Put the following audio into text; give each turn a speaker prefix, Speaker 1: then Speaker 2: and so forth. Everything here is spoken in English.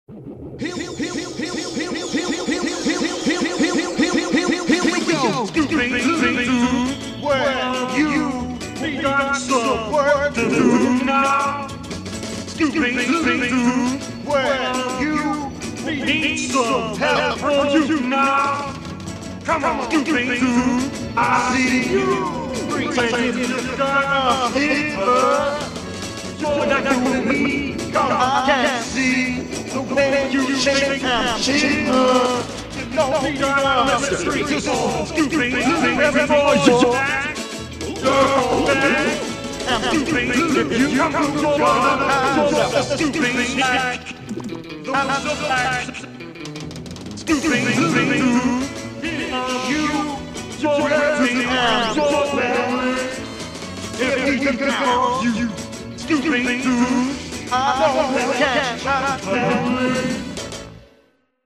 Speaker 1: Here we go.
Speaker 2: Well, you got some work to do now. Well, you need some help from you now. Come on, I see you taking the gun hit her. You're not doing me, 'cause I can't see the way you shake and shake her. You know me, I'm the street is all stupid. Everybody, you're back. You're back. If you come to your house, the stupid snack. I'm so black. Stupid, you're everything and you're bad. If he can call you stupid, I know I can't tell it.